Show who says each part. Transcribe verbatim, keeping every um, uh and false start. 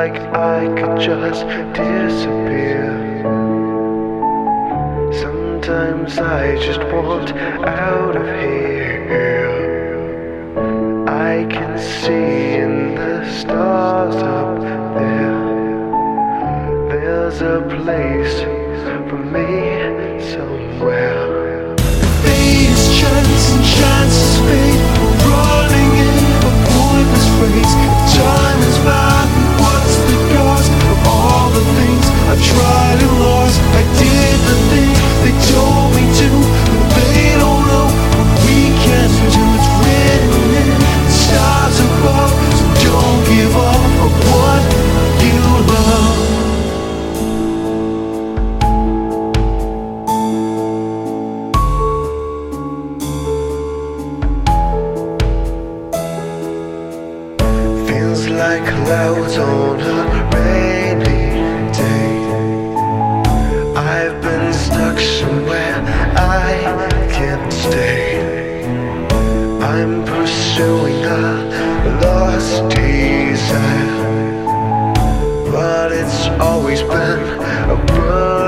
Speaker 1: like I could just disappear. Sometimes I just want out of here. I can see in the stars up there. There's a place for me somewhere.
Speaker 2: Fate chance and chances fade. We're running in a pointless race. If time is mine, what's the cost of all the things I've tried and lost? I did the thing they told me to, but they don't know what we can do. It's written in the stars above, so don't give up on what you love.
Speaker 1: Feels like clouds on a rainy day. I've been stuck somewhere I can't stay. I'm pursuing a lost desire, but it's always been a burden.